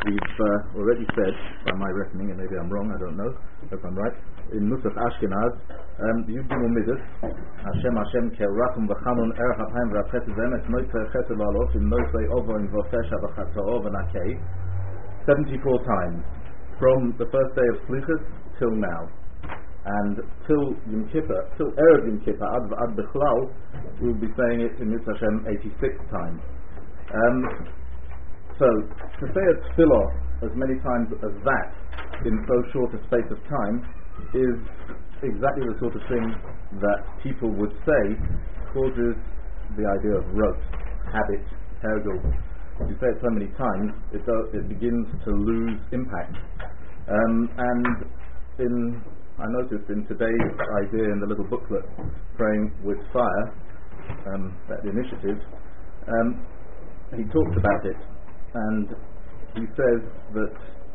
we've already said, by my reckoning, and maybe I'm wrong, I don't know, if I'm right, in Nusach Ashkenaz, Yud Gimel Midas, Hashem Kerachum V'Chanun Erech HaChaim V'Chesed Emes Noitei Chesed La'alof Im Noitei Ovo Im V'Fesha V'Chatza'o V'Nakei 74 times, from the first day of Slichus till now. And till Yom Kippur, till Erev Yom Kippur, Ad Bechlal, we'll be saying it in Mitzvah Hashem 86 times. So, to say a tefillah as many times as that in so short a space of time is exactly the sort of thing that people would say causes the idea of rote, habit, hergel. If you say it so many times, it begins to lose impact. I noticed in today's idea in the little booklet, Praying with Fire, that initiative, he talks about it, and he says that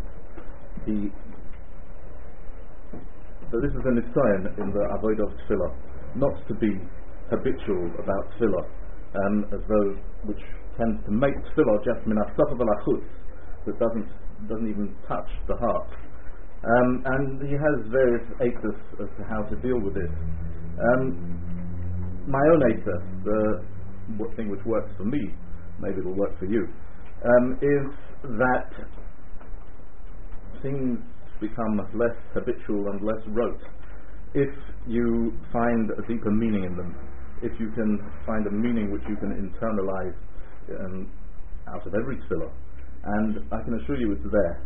this is a nisayon in the avodah of tefillah, not to be habitual about tefillah, as though which tends to make tefillah just min hasafa v'lachutz, that doesn't even touch the heart. And he has various aitas as to how to deal with this. My own aita, the thing which works for me, maybe it will work for you, is that things become less habitual and less rote if you find a deeper meaning in them, if you can find a meaning which you can internalize out of every tefillah. And I can assure you it's there.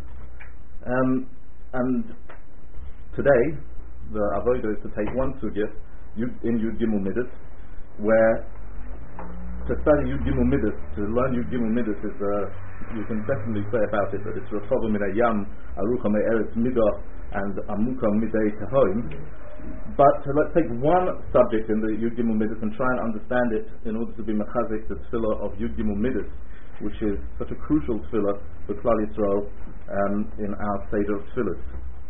And today, the avodah is to take one sugya in Yud Gimel Midas, where to study Yud Gimel Midas, to learn Yud Gimel Midas is, you can definitely say about it that it's Rachova Min Hayam, Arucha Me'eretz Midah, and Amuka Midei Tehoim. But let's take one subject in the Yud Gimel Midas and try and understand it in order to be mechazik the tefillah of Yud Gimel Midas, which is such a crucial tefillah for Klal Yisrael in our Seder of Tefillahs.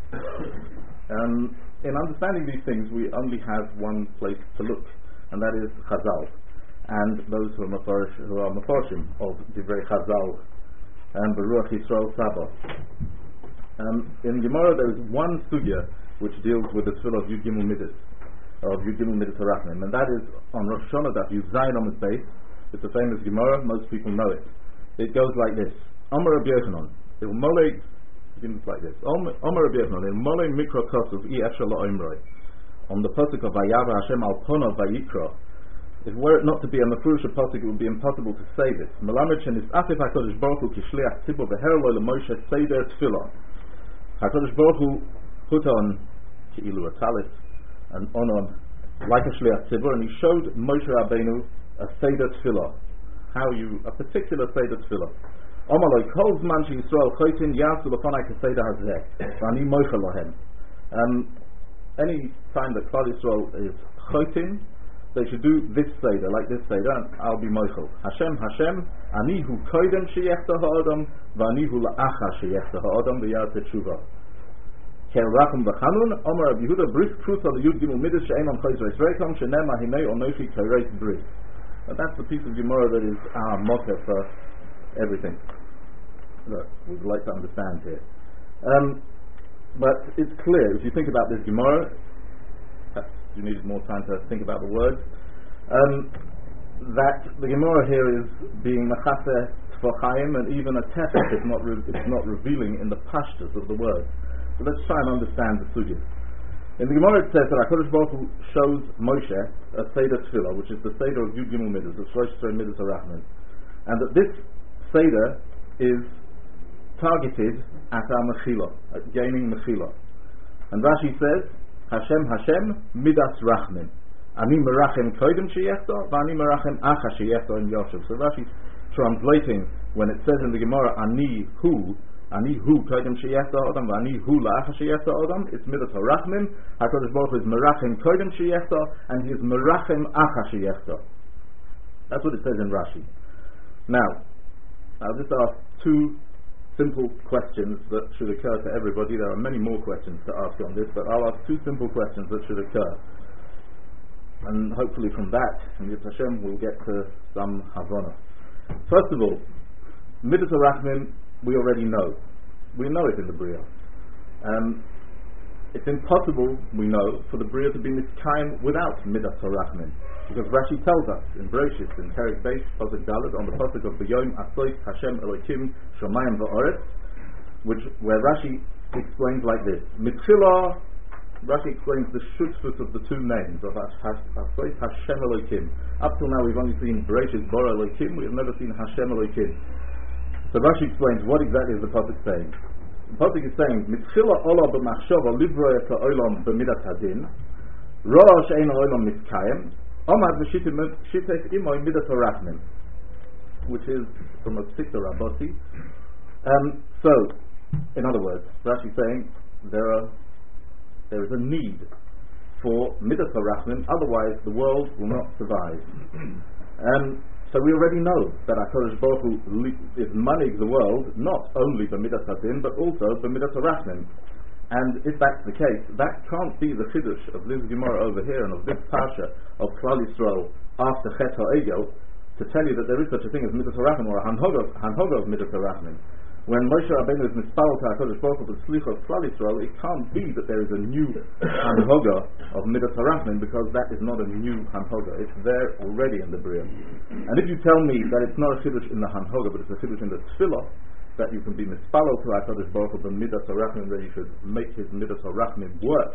In understanding these things, we only have one place to look, and that is Chazal, and those who are Mefarshim of Divrei Chazal and Baruch Yisrael Saba. In Gemara there is one sugya which deals with the tefillah of Yud Gimel Midas, of Yud Gimel Midas Harachim, and that is on Rosh Hashanah Daf Yud Zayin on its base. It's a famous Gemara, most people know it. It goes like this: Amar Rabbi Yochanan, it begins like this. Amar Rabbi Yochanan, il mole mikra kasuv I efshar la'omroi. On the pasuk of Vayava Hashem al ponav vayikra, if were it not to be a mafurish pasuk, it would be impossible to say this. Melamed shenis afif HaKadosh Baruch Hu kishliach tzibur v'her lo leMoshe seder tefillah. HaKadosh Baruch Hu put on ki'ilu a talis and on like a shliach tzibur, and he showed Moshe Rabbeinu a seder tefillah, a particular seder tefillah. Omaloi kol zman she Yisrael chotin yasu lefanai keseder hazeh v'ani moicha lohem. Any time that Klal Yisrael is chotin, they should do this seder, like this seder, and I'll be moichel. Hashem, ani hu koidem sheyechta ha'adam v'ani hu la'acha sheyechta ha'adam v'yad teshuva. Kerachum v'chanun Omar Rabbi Yehuda bris krusa liyud gimel midas she'eman chayzreis reikom she'nema hinei onochi kaireis bris. And that's the piece of Gemara that is our motto for everything that we'd like to understand here. But it's clear, if you think about this Gemara, perhaps you needed more time to think about the words, that the Gemara here is being machaseh tfachayim, and even a tefach is not revealing in the pashtus of the word. So let's try and understand the sugya. In the Gemara it says that HaKadosh Baruch Hu shows Moshe a Seder Tefillah, which is the Seder of Yud Gimel Midas, the Shlosh Tzrei Midas HaRachman, and that this Seder is targeted at our Mechila, at gaining Mechila. And Rashi says, Hashem Midas Rachmin, Ani Merachem Koidem Sheyechta, V'ani Merachem Acha Sheyechta in Yoshev. So Rashi's translating, when it says in the Gemara, Ani Hu Koidem Sheyechta Adam, V'ani Hu La'acha Sheyechta Adam, it's Midas HaRachmin. HaKadosh Baruch Hu is Merachem Koidem Sheyechta, and he is Merachem Acha Sheyechta. That's what it says in Rashi. Now, I'll just ask two simple questions that should occur to everybody. There are many more questions to ask on this, but I'll ask two simple questions that should occur. And hopefully from that, in Yud Hashem, we'll get to some Havana. First of all, Midas HaRachmin we already know. We know it in the Bria. It's impossible, we know, for the Bria to be miskayim without Midas HaRachmin. Because Rashi tells us in Bereshit, in Perek Beis, Pasuk Daled, on the Pasuk of B'Yom Asois Hashem Elokim Shomayim V'Oretz, where Rashi explains like this. Mitchila, Rashi explains the shutfut of the two names of Asois Hashem Elokim. Up till now we've only seen Bereshit Bara Elokim, we have never seen Hashem Elokim. So Rashi explains what exactly is the Pasuk saying. The Pasuk is saying, Mitchila Ola B'Machshava Livroya Ka'olam B'Midat Hadin Rosh Ein Olam Miskayim Omad V'Shitef Imoy Midat HaRachmin, which is from a Sikta Rabboti. So, in other words, Rashi is saying there is a need for Midat HaRachmin, otherwise the world will not survive. So we already know that HaKadosh Baruch Hu is manning the world not only by Midat Hadin but also by Midat HaRachmin. And if that's the case, that can't be the chiddush of this Gemara over here and of this Parsha of Klal Yisrael after Chet HaEgel to tell you that there is such a thing as Midat HaRachmin or a Hanhoga of Midat HaRachmin. When Moshe Rabbeinu is mispalel to HaKadosh Baruch Hu for the Slicha of Klal Yisrael, it can't be that there is a new Hanhoga of Midat HaRachmin, because that is not a new Hanhoga. It's there already in the Bria. And if you tell me that it's not a chiddush in the Hanhoga but it's a chiddush in the Tefillah, that you can be mispalel to HaKadosh Baruch Hu the Midat HaRachmin, that you should make his Midat HaRachmin work,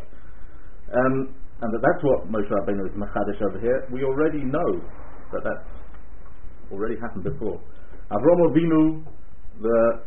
and that's what Moshe Rabbeinu is Machadesh over here. We already know that that's already happened before. Avraham Avinu, the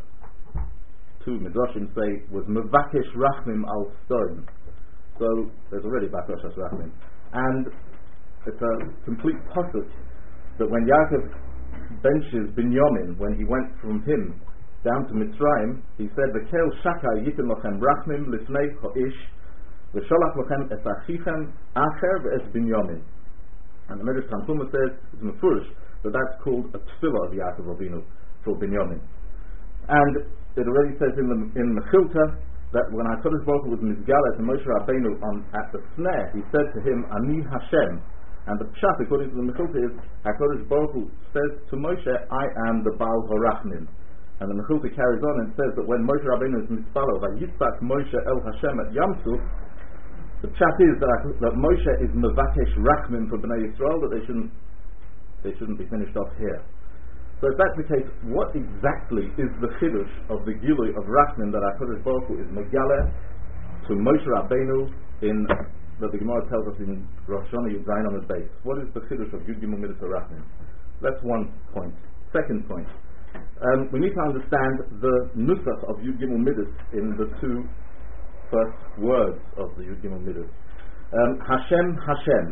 two Midrashim say, was Mevakesh Rachmim al Stone. So there's already Bakesh Rachmim. And it's a complete pasuk that when Yaakov benches Binyamin, when he went from him down to Mitzrayim, he said, V'kel shaka yitin lochem rachmim lifnei ho'ish v'sholach lochem es achichem acher v'es Binyamin. And the Medrash Tanchuma says, it's mefurish, that that's called a tefillah of Yaakov Avinu for Binyamin. And it already says in Mechilta that when HaKadosh Baruch Hu was Mizgalah to Moshe Rabbeinu at the snare, he said to him, Ani Hashem. And the pshat, according to the Mechilta, is HaKadosh Baruch Hu says to Moshe, I am the Baal HaRachmin. And the Mechilta carries on and says that when Moshe Rabbeinu is Mitzvah, Vayitzak Moshe El Hashem at Yam Suf, the pshat is that Moshe is Mevakesh Rachmin for Bnei Yisrael, that they shouldn't be finished off here. So if that's the case, what exactly is the chiddush of the Gilui of Rachmin that HaKadosh Baruch Hu is Megaleh to Moshe Rabbeinu that the Gemara tells us in Rosh Hashanah Yud Zayin on the base? What is the chiddush of Yud Gimel Midas Rachmin? That's one point. Second point, we need to understand the nusach of Yud Gimel Midas in the two first words of the Yud Gimel Midas. Hashem, Hashem.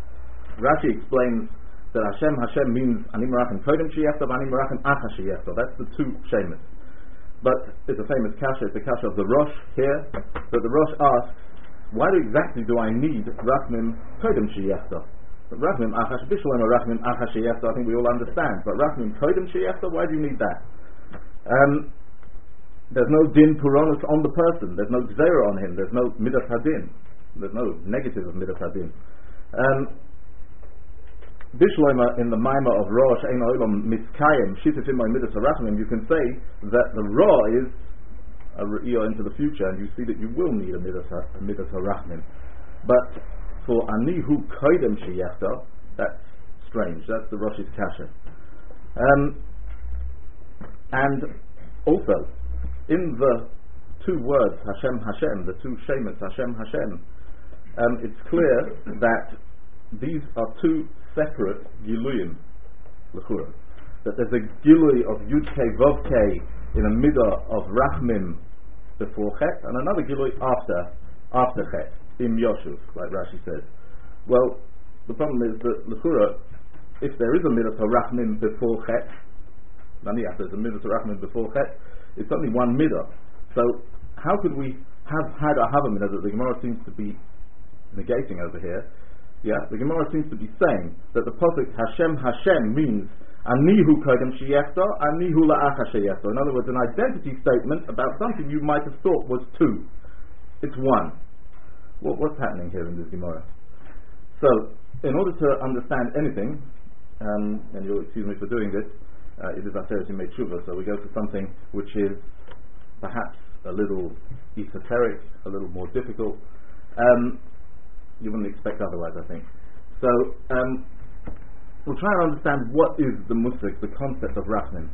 Rashi explains that Hashem means Ani Merachim Kodem Sheyechta, Ani Merachim Acha Sheyechta. That's the two shemis. But it's a famous kasha, it's the kasha of the Rosh here, that the Rosh asks, why exactly do I need Rachmim Kodem Sheyechta? Rachmim Acha Bishlam Rachmim Acha Sheyechta, I think we all understand, but Rachmim Kodem Sheyechta, why do you need that? There's no din puronis on the person, there's no gzera on him, there's no midas hadin, there's no negative of midas hadin. Bishloima in the Maimah of Rosh Ein Olam Miskayim Shitifim Midas HaRachmim, you can say that the Ra is a Re'iyah into the future, and you see that you will need a Midas HaRachmim. But for Anihu Koidem Sheyechta, that's strange. That's the Rosh's kasha. And also in the two words Hashem Hashem, the two shemis Hashem Hashem, it's clear that these are two separate giluyim, l'chura. That there's a gilui of Yud Kei Vav Kei in a midah of Rachmim before Chet, and another gilui after Chet, Im Yoshuv, like Rashi says. Well, the problem is that l'chura, if there is a midah of Rachmim before Chet, naniach, there's a midah of Rachmim before Chet, it's only one midah. So how could we have had a midah that the Gemara seems to be negating over here? Yeah, the Gemara seems to be saying that the pasuk Hashem Hashem means Anihu Kodem Sheyechta, Anihu La'acha Sheyechta. In other words, an identity statement about something you might have thought was two. It's one. What's happening here in this Gemara? So, in order to understand anything, and you'll excuse me for doing this, it is Aseret Yimei Tshuva, so we go to something which is perhaps a little esoteric, a little more difficult. You wouldn't expect otherwise, I think. So we'll try and understand what is the musik, the concept of Rachman.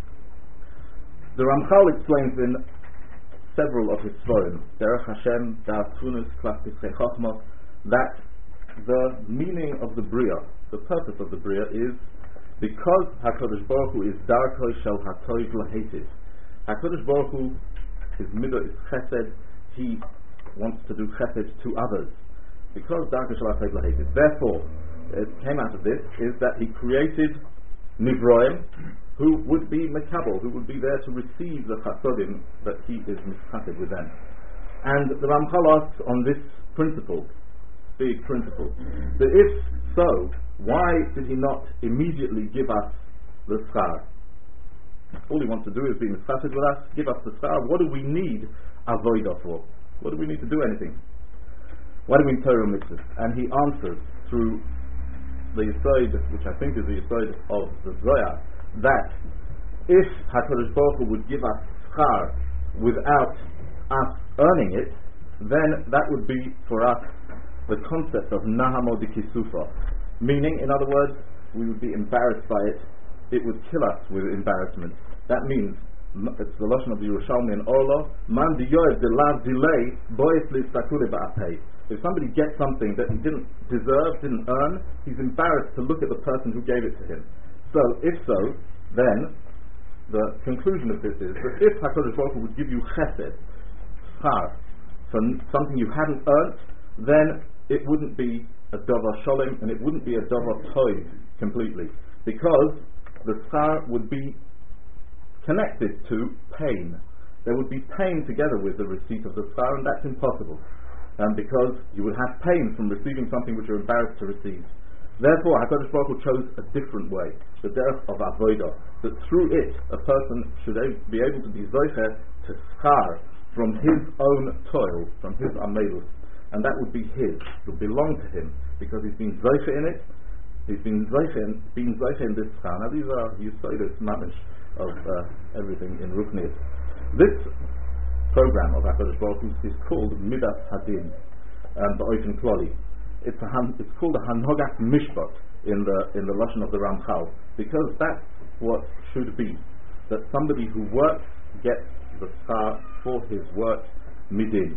The Ramchal explains in several of his Sforim, Derech Hashem, Das Funus, Klaf Pischei Chochmah, that the meaning of the Bria, the purpose of the Bria is because HaKadosh Baruch Hu is Darkoi Shel HaToiv Lahetiv. HaKadosh Baruch Hu, his midah is Chesed, he wants to do Chesed to others. Because Darkoi Shel HaToiv Lahetiv. Therefore, it came out of this is that he created Nivroim, who would be Mekabel, who would be there to receive the Chasodim that he is mischated with them. And the Ramchal asks on this principle, big principle, that if so, why did he not immediately give us the schar? All he wants to do is be mischated with us, give us the schar. What do we need avodah for? What do we need to do anything? Why do we need Torah mitzvahs? And he answers through the Yesod, which I think is the Yesod of the Zohar, that if HaKadosh Baruch Hu would give us schar without us earning it, then that would be for us the concept of Nahamo de Kisufa. Meaning, in other words, we would be embarrassed by it, it would kill us with embarrassment. That means, it's the Lashon of the Yerushalmi and Orlo, Man diyoev de lav delay, bois listakule ba'apei. If somebody gets something that he didn't deserve, didn't earn, he's embarrassed to look at the person who gave it to him. So, if so, then the conclusion of this is that if HaKadosh Baruch Hu would give you chesed, schar, for something you hadn't earned, then it wouldn't be a davar sholem and it wouldn't be a davar toiv completely, because the schar would be connected to pain. There would be pain together with the receipt of the schar, and that's impossible. Because you would have pain from receiving something which you're embarrassed to receive. Therefore, HaKadosh Baruch Hu chose a different way, the derech of avodah, that through it a person should be able to be zocher to schar from his own toil, from his amelus, and that would be his, it would belong to him, because he's been zocher in it, he's been zocher in this schar. Now these are Yesodus mamish of everything in Ruchnius. This program of HaKadosh Baruch Hu is called Midas Hadin, Ba'ofen Kloli. It's called a Hanogat Mishpat in the Lashon of the Ramchal, because that's what should be, that somebody who works gets the schar for his work midin.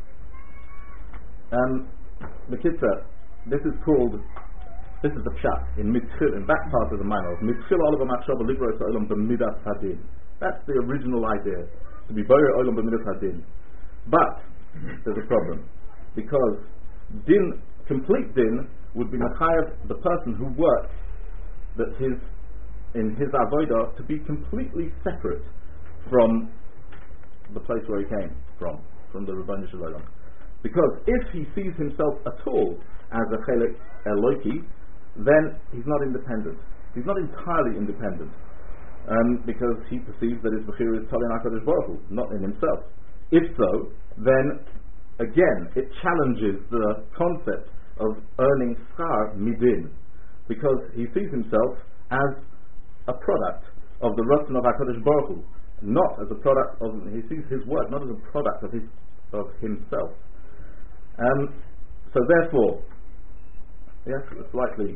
The Kitzur, this is the pshat in Mitzchil, in that part of the Maimon, Mitzchil Olav HaMachshava Livro Olam B'Midas Hadin. That's the original idea, to be Boyer Olam B'Midas Hadin. But there's a problem, because din, complete din, would be Machayev, the person who works that in his avodah, to be completely separate from the place where he came from the Rebbeinu Shalom. Because if he sees himself at all as a Chelek Eloki, then he's not independent. He's not entirely independent, because he perceives that his Bechir is Tolin HaKadosh Baruch Hu, not in himself. If so, then again it challenges the concept of earning schar midin, because he sees himself as a product of the Ratzon of HaKadosh Baruch Hu, not as a product of, he sees his work not as a product of himself. So therefore, yes, a slightly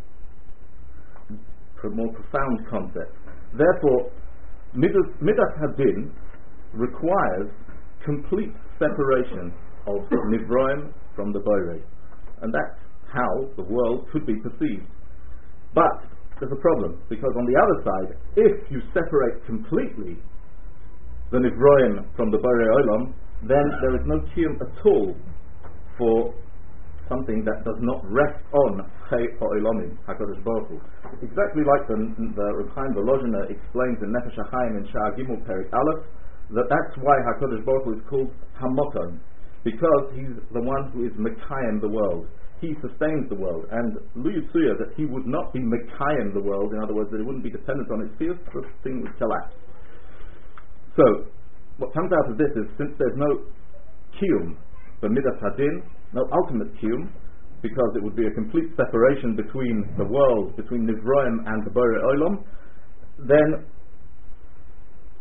more profound concept. Therefore, Midas Hadin requires complete separation of Nivroim from the Borei, and that's how the world could be perceived. But there's a problem, because on the other side, if you separate completely the Nivroim from the Borei Olam, then there is no kiyum at all for something that does not rest on Chei Ha'olamim, HaKadosh Baruch Hu. Exactly like the Reb Chaim Volozhiner explains in Nefesh HaChaim in Sha'ar Gimel Perik Aleph, that's why HaKadosh Baruch Hu is called Hamoton, because he's the one who is Mekayim the world. He sustains the world, and Lu Yitzuya, that he would not be Mekayim the world, in other words, that it wouldn't be dependent on its fields, the thing would collapse. So, what comes out of this is, since there's no kiyum for Midas Hadin, no ultimate kiyum, because it would be a complete separation between the world, between Nivroim and the Borei Olam, then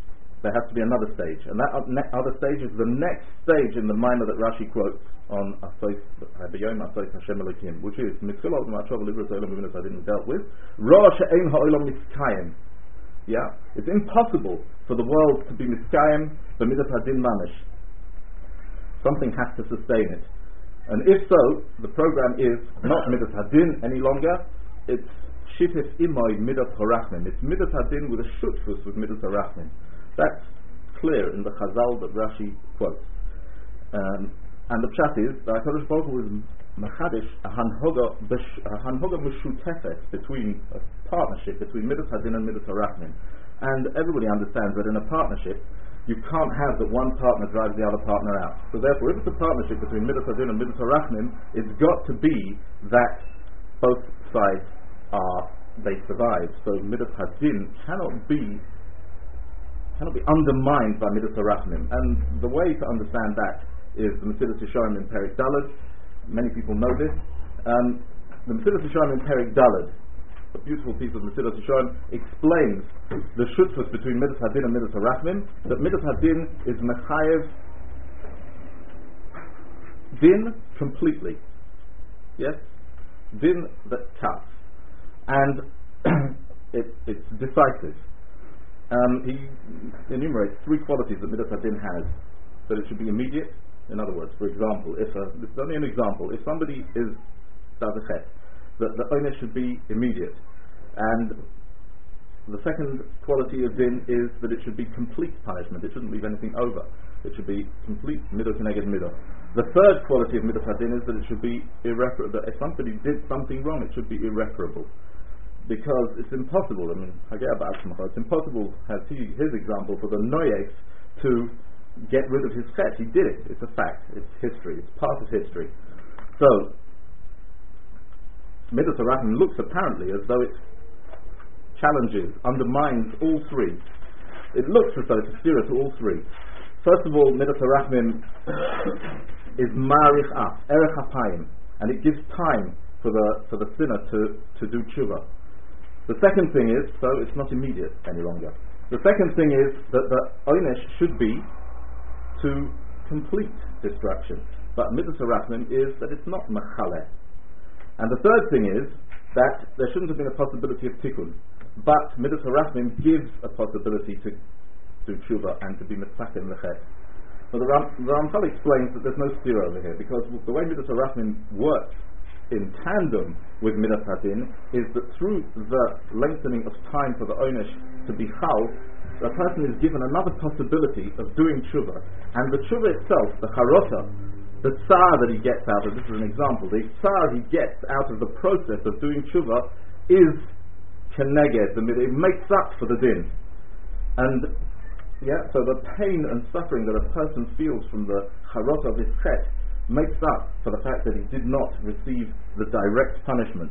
there has to be another stage, and that other stage is the next stage in the minor that Rashi quotes on B'yom Asos Hashem Elokim, which is Mitzvah Olam Ma'achav Libras Olam Minas Hadin we dealt with. Ra She'ein Ha'olam Miskayim. Yeah, it's impossible for the world to be Miskayim B'Midas Hadin Mamish. Something has to sustain it, and if so, the program is not Midas Hadin any longer. It's Shittis Imoy Midas Harachmin. It's Midas Hadin with a shutfus with Midas Harachmin. That's clear in the Chazal that Rashi quotes. And the pshat is that HaKadosh Baruch Hu is machadish a hanhoga meshutefet, between a partnership between Midas Hadin and Midas Harachmin. And everybody understands that in a partnership you can't have that one partner drives the other partner out. So therefore, if it's a partnership between Midas Hadin and Midas Harachmin, it's got to be that both sides they survive. So Midas Hadin cannot be undermined by Midas Harachmin. And the way to understand that is the Mesilas Yesharim in Perek Daled. Many people know this. The Mesilas Yesharim in Perek Daled, a beautiful piece of Mesilas Yesharim, explains the shutfus between Midas Hadin and Midas Harachmin, that Midas Hadin is mechayev din completely. Yes? Din that cuts. And it's decisive. He enumerates three qualities that Midas Hadin has. That it should be immediate. In other words, for example, this is only an example. If somebody does a chet, the onus should be immediate. And the second quality of din is that it should be complete punishment. It shouldn't leave anything over. It should be complete midah keneged midah. The third quality of midas hadin is that it should be irreparable. That if somebody did something wrong, it should be irreparable. Because it's impossible. I mean, it's impossible, as his example, for the noyes to get rid of his chet. He did it. It's a fact. It's history. It's part of history. So Midas Harachmin looks apparently as though it challenges, undermines all three. It looks as though it's a steer to all three. First of all, Midas Harachmin is marich af, erech hapayim, and it gives time for the sinner to do tshuva. The second thing is, so it's not immediate any longer. The second thing is that the onesh should be to complete destruction. But Midas Harachmin is that it's not machaleh. And the third thing is that there shouldn't have been a possibility of tikkun. But Midas Harachmin gives a possibility to do tshuva and to be mitzakim lechet. Now the Ramchal explains that there's no steer over here, because the way Midas Harachmin works in tandem with Midas Hadin is that through the lengthening of time for the onesh to be chal, the person is given another possibility of doing tshuva, and the tshuva itself, the charota, the tsar that he gets out of, this is an example, the tsar he gets out of the process of doing tshuva is keneged, it makes up for the din. And so the pain and suffering that a person feels from the charota of his chet makes up for the fact that he did not receive the direct punishment.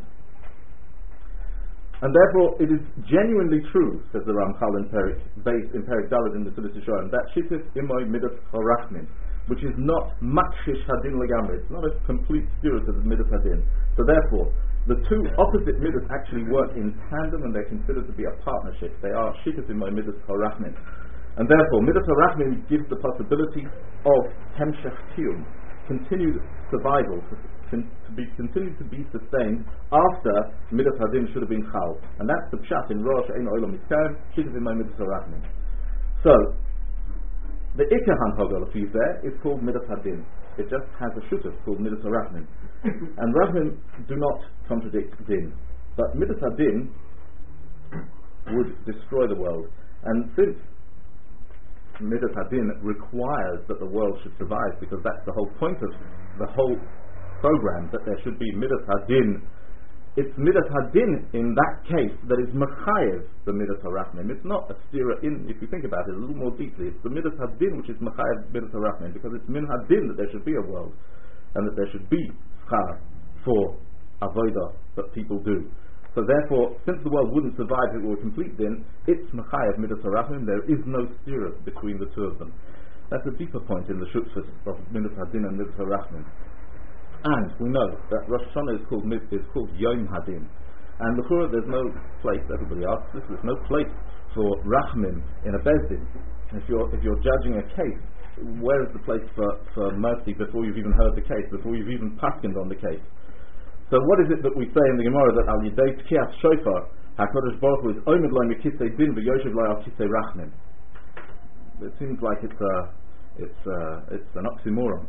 And therefore it is genuinely true, says the Ramchal in Perek Daled in the Mesilas Yesharim, that Shittis Imoy Midas Harachmin, which is not Makshish Hadin Legamri, it's not a complete spirit of Midas Hadin. So therefore, the two opposite Midas actually work in tandem, and they're considered to be a partnership. They are Shittis Imoy Midas Harachmin. And therefore, Midas Harachmin gives the possibility of Hemshech Tiyum, continued survival, continued to be sustained after Midas Hadin should have been chal, and that's the pshat in Rosh Ein Olam Miskayim Shittis Imoy Midas Harachmin. So the Ikar Hanhoga there is called Midas Hadin. It just has a shutuf called Midas Harachmin, and Rachmin do not contradict din, but Midas Hadin would destroy the world, and since Midas Hadin requires that the world should survive, because that's the whole point of the whole program, that there should be Midas Hadin. It's Midas Hadin in that case that is mechayev the Midas Harachmin. It's not a stira in, if you think about it a little more deeply, it's the Midas Hadin which is mechayev Midas Harachmin, because it's min Hadin that there should be a world, and that there should be schar for avodah that people do. So therefore, since the world wouldn't survive if it were complete din, it's mechayev Midas Harachmin. There is no stira between the two of them. That's a deeper point in the shutfus of Midas Hadin and Midas Harachmin. And we know that Rosh Hashanah is called Yom Hadin, and l'chura there's no place. Everybody asks this. There's no place for Rachmin in a Bezdin. if you're judging a case, where is the place for mercy before you've even heard the case, before you've even paskined on the case? So what is it that we say in the Gemara that al yidei tkiyas shofar HaKadosh Baruch Hu is omed lo mikisei din v'yoshev lo al kisei rachmin? It seems like it's an oxymoron.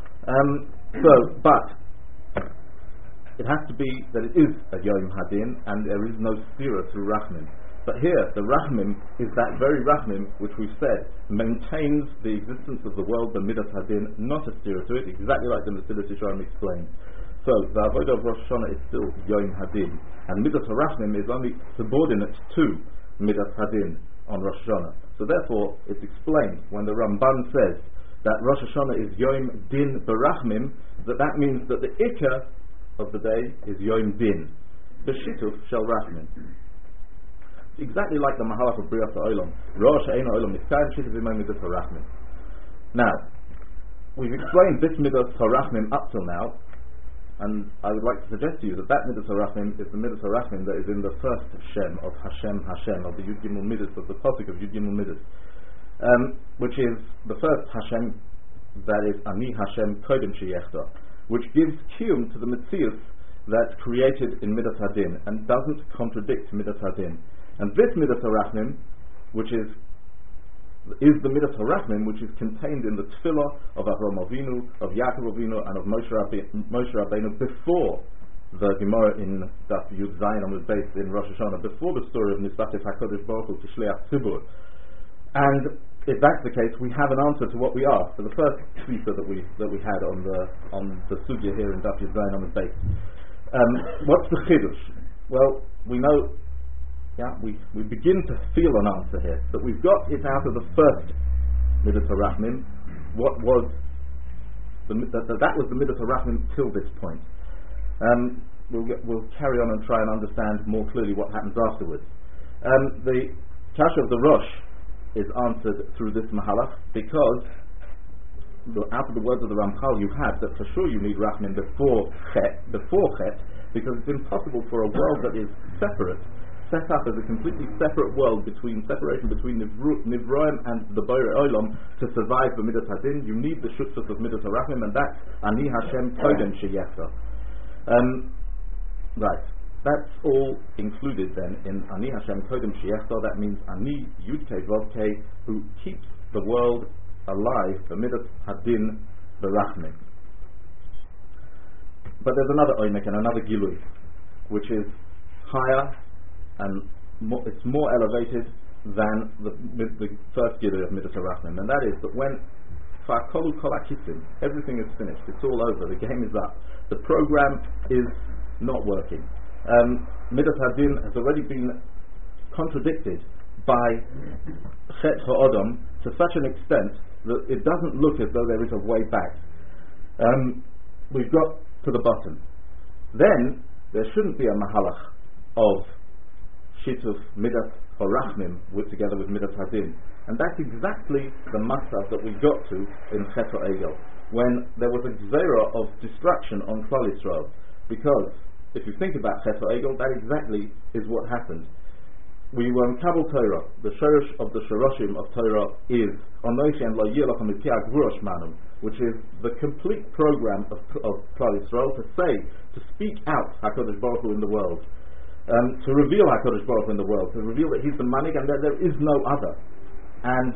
But it has to be that it is a Yom Hadin and there is no stira through Rachmim. But here, the Rachmim is that very Rachmim which we've said maintains the existence of the world, the Midas Hadin, not a stira to it, exactly like the Mesilas Yesharim explained. So the Avodah of Rosh Hashanah is still Yom Hadin, and Midas HaRachmim is only subordinate to Midas Hadin on Rosh Hashanah. So therefore, it's explained when the Ramban says that Rosh Hashanah is Yom Din Barachmim, that means that the Ikar of the day is Yom Din, the Shituf Shel Rachmim. Exactly like the Mahalach of Briat HaOlam, Rosh Eino Olam Mitzayim Shituf Imay Midas HaRachmim. Now, we've explained this Midas HaRachmim up till now, and I would like to suggest to you that Midas HaRachmim is the Midas HaRachmim that is in the first Shem of Hashem, of the Yud Gimel Midas, of the Pasuk of Yud Gimel Midas, which is the first Hashem, that is Ani Hashem Kodem Sheyechta, which gives kiyum to the Metzius that's created in Midas Hadin and doesn't contradict Midas Hadin. And this Midas HaRachmim, which is the Midas HaRachmim which is contained in the Tefillah of Avraham Avinu, of Yaakov Avinu, and of Moshe Rabbeinu before the Gemara in Daf Yud Zayin Amud Beis in Rosh Hashanah, before the story of Nisbatif HaKadosh Baruch Hu Kishleach Tzibur. And if that's the case, we have an answer to what we asked for the first tefisa that we had on the sugya here in Daf Yud Zayin Amud Beis. What's the chidush? Well, we know. We begin to feel an answer here, that we've got it out of the first Midas HaRachmim. What was that was the Midas HaRachmim till this point. We'll carry on and try and understand more clearly what happens afterwards. The Kasha of the Rosh is answered through this Mahalach, because out of the words of the Ramchal you had that for sure you need Rachmim before Chet, because it's impossible for a world that is set up as a completely separate world, separation between Nivroim and the Borei Olam, to survive the Midas Hadin. You need the Shutzos of Midas HaRachmim, and that's Ani Hashem Kodem Sheyechta. Right, that's all included then in Ani Hashem Kodem Sheyechta. That means Ani Yud-Kei Vav-Kei, who keeps the world alive, the Midas Hadin Barachmim. But there's another Oimek and another Gilui, which is higher and it's more elevated than the first Gilui of Midas HaRachmim, and that is that when Fa'akolu Kol HaKisim, everything is finished, it's all over, the game is up, the program is not working. Midas Hadin has already been contradicted by Chet HaOdom to such an extent that it doesn't look as though there is a way back. We've got to the bottom. Then there shouldn't be a Mahalach of Shituf Midas HaRachmim together with Midas Hadin, and that's exactly the masav that we got to in Chet HaEgel, when there was a gzera of destruction on Klal Yisrael. Because if you think about Chet HaEgel, that exactly is what happened. We were in Kabul Torah. The shorosh of the shoroshim of Torah is Onoshi and Lo Yilachem Mikiag Vurosh Manum, which is the complete program of Klal Yisrael to speak out HaKadosh Baruch Hu in the world. To reveal HaKadosh Baruch Hu in the world, to reveal that He's the Manik and that there is no other. And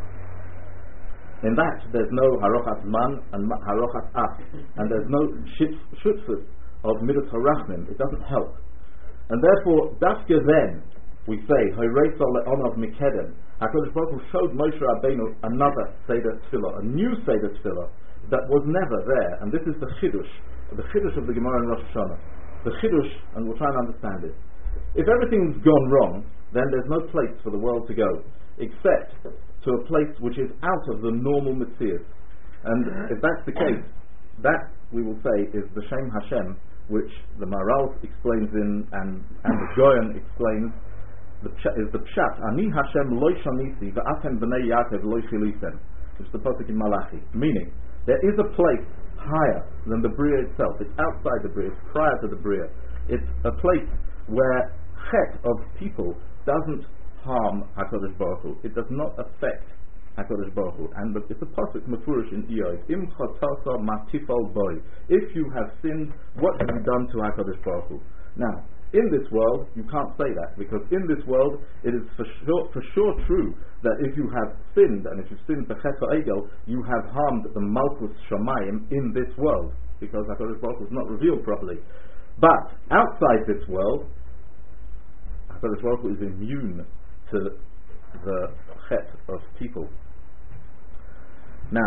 in that, there's no Harochat Man and Harochat Af, and there's no Shutfus of Midas HaRachmim. It doesn't help. And therefore, Dafka then, we say, Horeisol Le'onav Mikedem, HaKadosh Baruch Hu showed Moshe Rabbeinu another Seder Tefillah, a new Seder Tefillah, that was never there. And this is the Chidush of the Gemara in Rosh Hashanah. The Chidush, and we'll try and understand it. If everything's gone wrong, then there's no place for the world to go, except to a place which is out of the normal Metzius. And if that's the case, that, we will say, is the Shem Hashem, which the Maharal explains in, and the Goyen explains, is the Pshat, Ani Hashem loy shanisi v'atem b'nei Yaakov loy shilisem, which is the pasuk in Malachi. Meaning, there is a place higher than the Bria itself. It's outside the Bria, it's prior to the Bria. It's a place where Chet of people doesn't harm HaKadosh Baruch Hu. It does not affect HaKadosh Baruch Hu. And it's a pasuk mefurish in Iyov. Im chatasa matifal boy. If you have sinned, what have you done to HaKadosh Baruch Hu? Now, in this world, you can't say that, because in this world, it is for sure true that if you have sinned, and if you've sinned b'chet ha'egel, you have harmed the Malchus Shamayim in this world, because HaKadosh Baruch Hu is not revealed properly. But outside this world, HaKadosh Baruch Hu is immune to the chet of people. Now,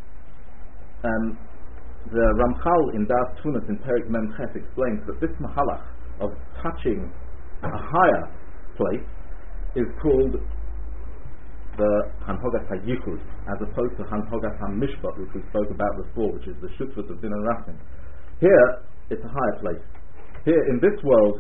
the Ramchal in Das Tunas in Perik Mem Chet explains that this mahalach of touching a higher place is called the Hanhogat HaYichud, as opposed to Hanhogat HaMishpat, which we spoke about before, which is the Shutfut of Din and Rachmin. Here, it's a higher place. Here, in this world,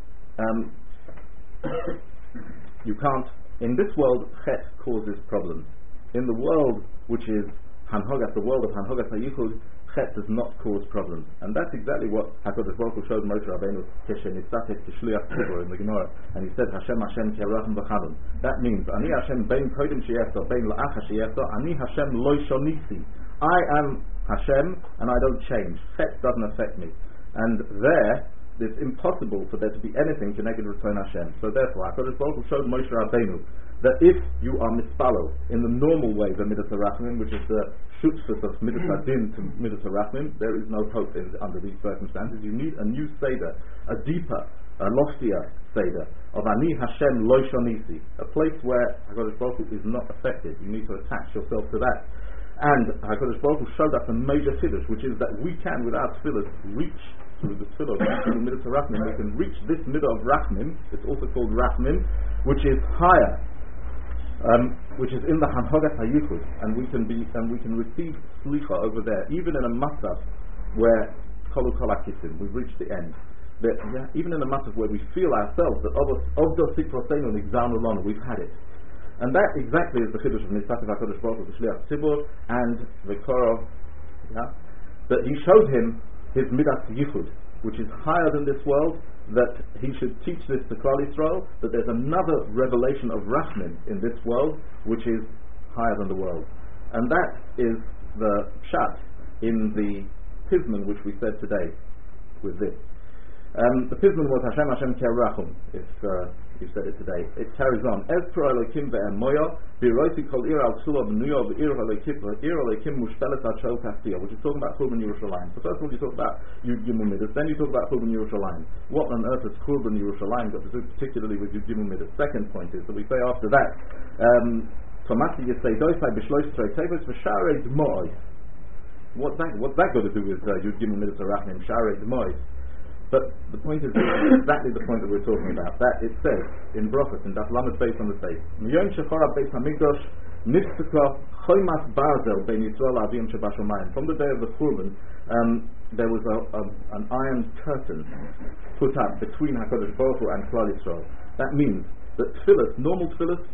you can't. In this world, Chet causes problems. In the world, which is Hanhogat, the world of Hanhogat HaYichud, Chet does not cause problems. And that's exactly what HaKadosh Baruch Hu showed Moshe Rabbeinu Keshenitzateh Kishliach Tzibur in the Gemara. And he said, Hashem Kerachem V'Chalon. That means, Ani Hashem Bein Kodim Sheyefto, Bein La'ach Sheyefto, Ani Hashem Lo Shonisi. I am Hashem, and I don't change. Chet doesn't affect me. And there, it's impossible for there to be anything connected with Return Hashem. So therefore, HaKadosh Baruch Hu showed Moshe Rabbeinu that if you are mispalo in the normal way, the Midas HaRachmim, which is the shutfus of Midas HaDin to Midas HaRachmim, there is no hope under these circumstances. You need a new Seder, a deeper, a loftier Seder of Ani Hashem Lo Shonisi, a place where HaKadosh Baruch Hu is not affected. You need to attach yourself to that. And HaKadosh Baruch Hu showed us a major chiddush, which is that we can, without tefillah, reach through the tefillah of the Midas HaRachmim. We can reach this Midah of Rachmim. It's also called Rachmim, which is higher. Which is in the Hanhogat HaYichud, and we can receive slicha over there, even in a matzav where kolu kol hakisim, we've reached the end. Even in a matzav where we feel ourselves that ovdo sikroseinu nigzarnu lonu, we've had it, and that exactly is the chiddush of Nitzateh HaKadosh Baruch Hu Kishliach Tzibur and the Korah, that he showed him his midas yichud, which is higher than this world, that he should teach this to Klal Yisrael, that there's another revelation of Rachmin in this world which is higher than the world. And that is the pshat in the Pizman which we said today with this. The Pizman was Hashem Hashem Kerachum, if you said it today. It carries on. Ez pro Elokim ve'em moya, v'roiti kol ir al tzula b'nuyo v'ir Elokim mushpelet al shel kaftiya, which is talking about Churban Yerushalayim. So first of all you talk about Yud Gimel Midas, then you talk about Churban Yerushalayim. What on earth has Churban Yerushalayim got to do particularly with Yud Gimel Midas? Second point is that we say after that, Tomasi Yisei Doisai B'shlois Trei Tevis V'sharei D'moy. What's that got to do with Yud Gimel Midas Arachim, Sharei D'moy? But the point is exactly the point that we're talking about. That it says in Brachos, in Daf Lamed Beis on the Seif, Miyom Shechora Beis Hamikdash Niftzika Choymas Barzel Bein Yisrael Avim Shebashamayim. From the day of the Churban, there was an iron curtain put up between HaKadosh Baruch Hu and Klal Yisrael. That means that tefillas, normal tefillas,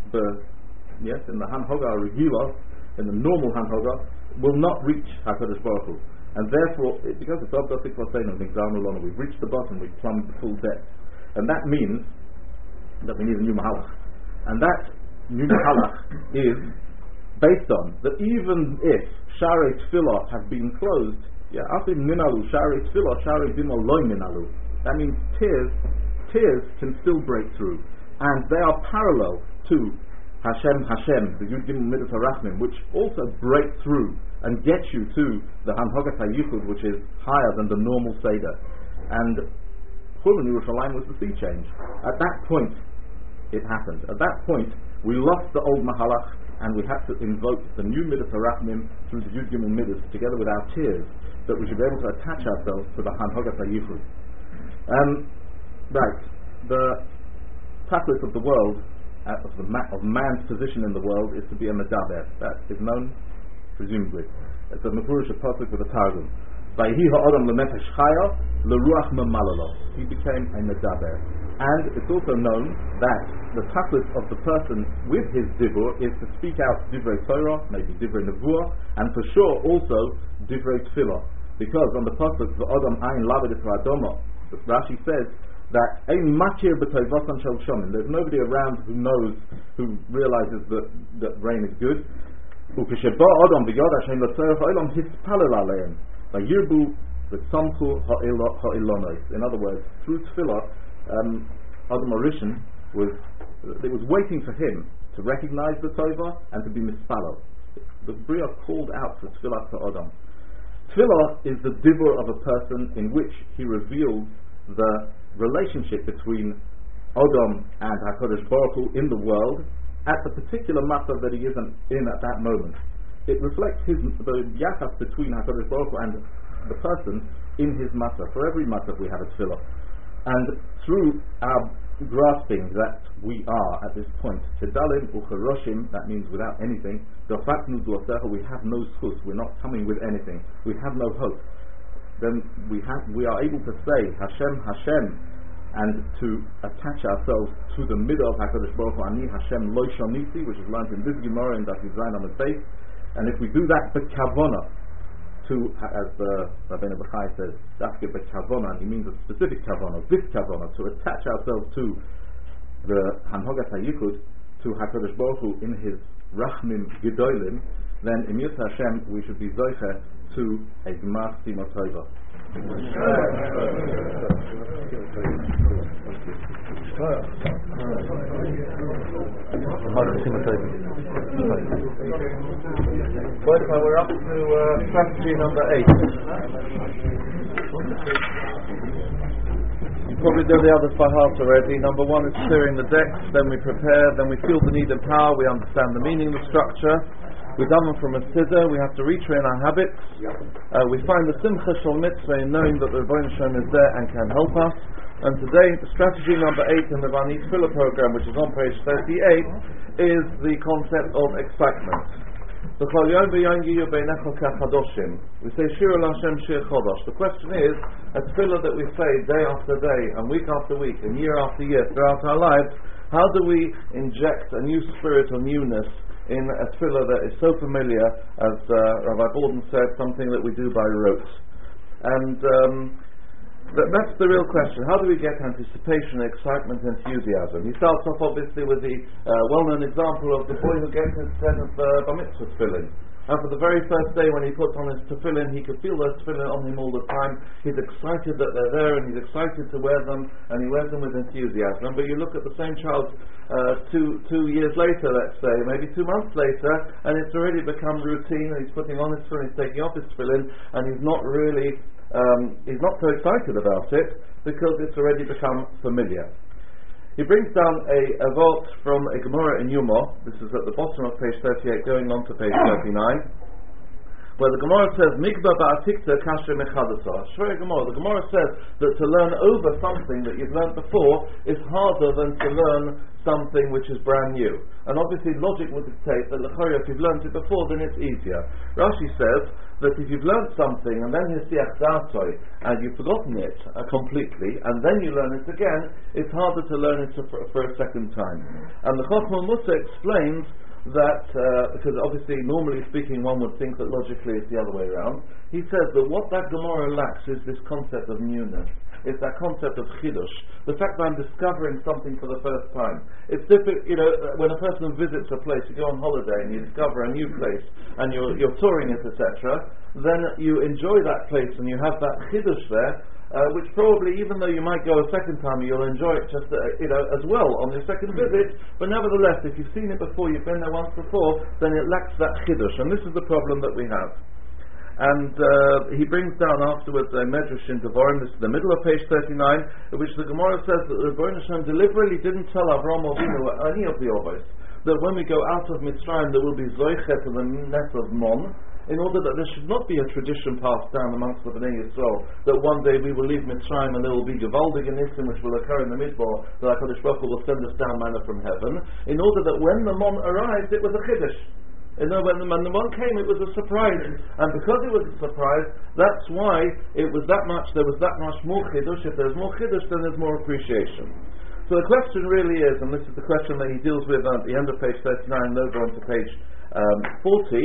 in the Hanhoga Regila, in the normal Hanhoga, will not reach HaKadosh Baruch Hu. And therefore, because it's Obdosik Vasein and Nigzarnu, we've reached the bottom, we've plumbed the full depth. And that means that we need a new Mahalach. And that new Mahalach is based on that even if Sharei Tfilah have been closed, Afim Minalu, Sharei Tfilah, Sharei Dimol Loy Minalu. That means tears can still break through. And they are parallel to Hashem, the Yud Gimel Midas HaRachmim, which also break through and get you to the Hanhogat HaYichud, which is higher than the normal Seder. And Churban Yerushalayim was the sea change. At that point, it happened. At that point, we lost the old Mahalach, and we had to invoke the new Midas HaRachmim through the Yud Gimel Midas, together with our tears, that we should be able to attach ourselves to the Hanhogat HaYichud. Right. The tachlis of the world, of man's position in the world, is to be a medaber. That is known, presumably. It's a mefurish pasuk with a targum. Vayhi ha'adam lenefesh chaya leruach memalalo. He became a medaber. And it's also known that the tachlis of the person with his dibur is to speak out divrei Torah, maybe divrei nevuah, and for sure also divrei tefillah. Because on the pasuk the adam ayin lavedis v'adoma, Rashi says that ein makir b'toivosan shel shomin. There's nobody around who realizes that rain is good. Ukesheba adam v'yod Hashem l'tzorech ha'olam hispalel aleim v'yirbu v'tzamchu ha'ilonos. In other words, through tefillah, Adam Arishan was waiting for him to recognize the tova and to be mispalel. The Bria called out for tefillah to Adam. Tefillah is the divur of a person in which he reveals the relationship between Adam and HaKadosh Baruch Hu in the world at the particular matter that he is in at that moment. It reflects the yachas between HaKadosh Baruch Hu and the person in his matter. For every matter we have a tefillah. And through our grasping that we are at this point, Kedalim Ucharoshim, that means without anything, Dofaknu Duasecha, we have no schus, we're not coming with anything, we have no hope. Then we are able to say Hashem, Hashem, and to attach ourselves to the middle of HaKadosh Baruch Hu, Ani Hashem Lo Shoniti, which is learned in this Gemara in Daf Zayin on the face. And if we do that b'kavona, as Rabbeinu Bechai says, Dafke b'kavona, and he means a specific kavona, this kavona, to attach ourselves to the Hanhogat HaYichud, to HaKadosh Baruch Hu in his Rachmim Gedolim, then in Yirtzeh Hashem we should be zoiche to a Gmar Sima Tova. We're up to strategy number 8. You probably know the others by heart already. Number 1 is clearing the decks, then we prepare, then we feel the need and power, we understand the meaning, the structure. We've done them from a siddur, we have to retrain our habits. We find the simcha shel mitzvah in knowing that the Rebbeinu Shalom is there and can help us. And today, strategy number 8 in the Vani Tefillah program, which is on page 38, is the concept of excitement. We say Shir Hashem Shir Chodosh. The question is, a tefillah that we say day after day and week after week and year after year throughout our lives, how do we inject a new spirit of newness in a tefillah that is so familiar, as Rabbi Borden said, something that we do by rote? And that's the real question. How do we get anticipation, excitement, enthusiasm? He starts off obviously with the well-known example of the boy who gets his 7th bar mitzvah tefillin. And for the very first day when he puts on his tefillin, he can feel those tefillin on him all the time. He's excited that they're there and he's excited to wear them, and he wears them with enthusiasm. But you look at the same child two years later, let's say, maybe 2 months later, and it's already become routine, and he's putting on his tefillin, he's taking off his tefillin, and he's not really he's not so excited about it because it's already become familiar. He brings down a vort from a Gemara in Yuma. This is at the bottom of page 38 going on to page 39, where the Gemara says Mikba ba'atikta kasher mechadasa. Shvei Gemara. The Gemara says that to learn over something that you've learned before is harder than to learn something which is brand new. And obviously logic would dictate that if you've learned it before, then it's easier. Rashi says that if you've learned something and then you see and you've forgotten it completely, and then you learn it again, it's harder to learn it for a second time. And the Chochmah Musa explains that, because obviously normally speaking one would think that logically it's the other way around. He says that what that Gemara lacks is this concept of newness. It's that concept of chidush, the fact that I'm discovering something for the first time. It's different, when a person visits a place, you go on holiday and you discover a new place and you're touring it, etc., then you enjoy that place and you have that chidush there, which probably, even though you might go a second time, you'll enjoy it just as well on your second visit. But nevertheless, if you've seen it before, you've been there once before, then it lacks that chidush, and this is the problem that we have. And he brings down afterwards a medrash in Devarim. This is the middle of page 39, in which the Gemara says that the Rebbeinu Shalom deliberately didn't tell Avraham Avinu or any of the Ovos that when we go out of Mitzrayim there will be zoichet to the net of Mon, in order that there should not be a tradition passed down amongst the Bnei Yisrael that one day we will leave Mitzrayim and there will be Gevaldig and Nisim which will occur in the Midbar, that HaKadosh Baruch Hu will send us down manna from heaven, in order that when the Mon arrived it was a Chiddush. When the one came, it was a surprise, and because it was a surprise, that's why it was that much. There was that much more chiddush. If there's more chiddush, then there's more appreciation. So the question really is, and this is the question that he deals with at the end of page 39 and over onto page 40,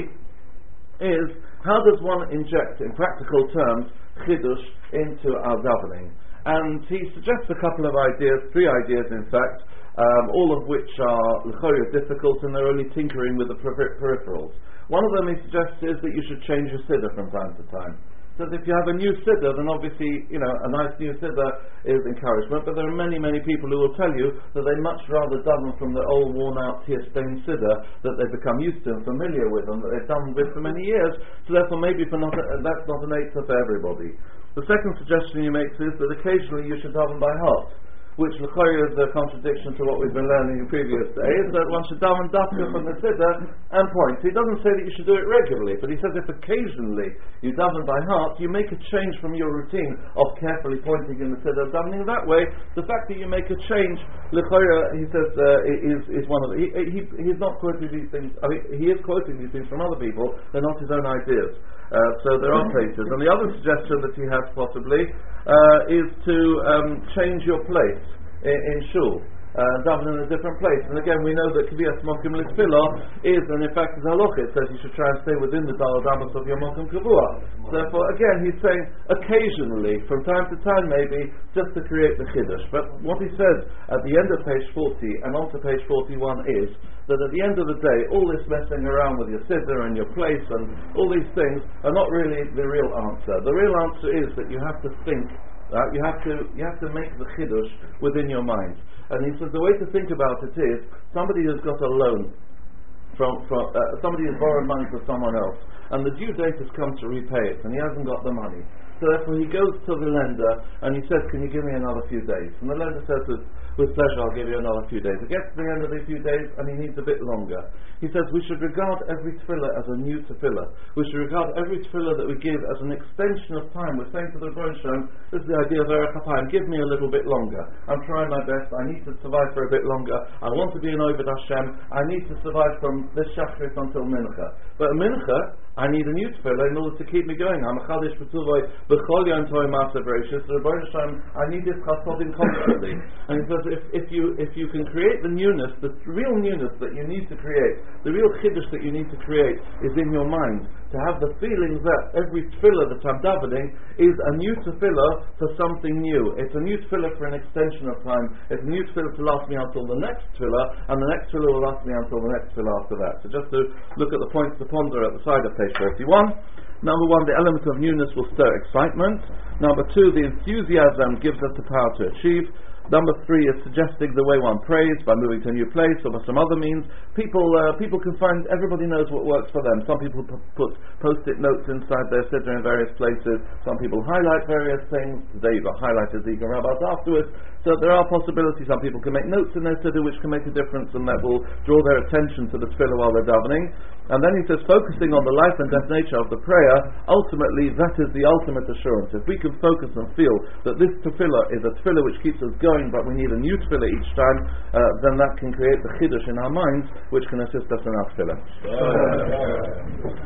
is how does one inject, in practical terms, chiddush into our davening? And he suggests a couple of ideas, 3 ideas in fact, all of which are l'chorah difficult, and they're only tinkering with the peripherals. One of them he suggests is that you should change your siddur from time to time. So if you have a new siddur, then obviously, a nice new siddur is encouragement, but there are many, many people who will tell you that they much rather daven from the old, worn-out, tear-stained siddur that they've become used to and familiar with, and that they've done with for many years, so therefore maybe that's not an eitzah for everybody. The second suggestion he makes is that occasionally you should daven by heart, which l'chorah is a contradiction to what we've been learning in previous days, that one should daven dafka from the siddur and point. He doesn't say that you should do it regularly, but he says if occasionally you daven by heart, you make a change from your routine of carefully pointing in the siddur, davening that way. The fact that you make a change, l'chorah, he says, is one of the... He's not quoting these things, he is quoting these things from other people, they're not his own ideas. So there are places. And the other suggestion that he has possibly is to change your place in shul, daven in a different place. And again, we know that Kviyas Mokim L'Tfilah is, and in fact, the halacha, it says you should try and stay within the Daled Amos of your Mokim Kavua. Therefore, again, he's saying occasionally, from time to time maybe, just to create the Chiddush. But what he says at the end of page 40 and on to page 41 is that at the end of the day, all this messing around with your siddur and your place and all these things are not really the real answer. The real answer is that you have to think, you have to make the Chiddush within your mind. And he says the way to think about it is somebody has got a loan from somebody has borrowed money from someone else, and the due date has come to repay it, and he hasn't got the money. So therefore he goes to the lender and he says, can you give me another few days? And the lender says, with pleasure, I'll give you another few days. It gets to the end of the few days and he needs a bit longer. He says we should regard every tefillah as a new tefillah. We should regard every tefillah that we give as an extension of time. We're saying to the Rebbeinu Shalom, this is the idea of Erech HaPayim, give me a little bit longer. I'm trying my best, I need to survive for a bit longer. I want to be an Oved Hashem, I need to survive from this Shachris until Mincha. But Mincha, I need a new tefillah in order to keep me going. I'm a Chadish B'Tuvay B'chol Yom Tovei Ma'aseh Bereishis. The Rebbeinu Shalom, I need this chasodim constantly. And he says, if you can create the newness, the real newness that you need to create, the real chiddush that you need to create is in your mind. To have the feeling that every tefillah that I'm davening is a new tefillah for something new. It's a new tefillah for an extension of time. It's a new tefillah to last me until the next tefillah, and the next tefillah will last me until the next tefillah after that. So just to look at the points to ponder at the side of page 41. Number 1, the element of newness will stir excitement. Number 2, the enthusiasm gives us the power to achieve. Number 3 is suggesting the way one prays by moving to a new place or by some other means. People can find, everybody knows what works for them. Some people put post-it notes inside their siddur in various places. Some people highlight various things. Today you've got highlighters that you can rub out afterwards. So there are possibilities. Some people can make notes in their siddur which can make a difference, and that will draw their attention to the tefillah while they're davening. And then he says, focusing on the life and death nature of the prayer, ultimately that is the ultimate assurance. If we can focus and feel that this tefillah is a tefillah which keeps us going, but we need a new tefillah each time, then that can create the chiddush in our minds, which can assist us in our tefillah.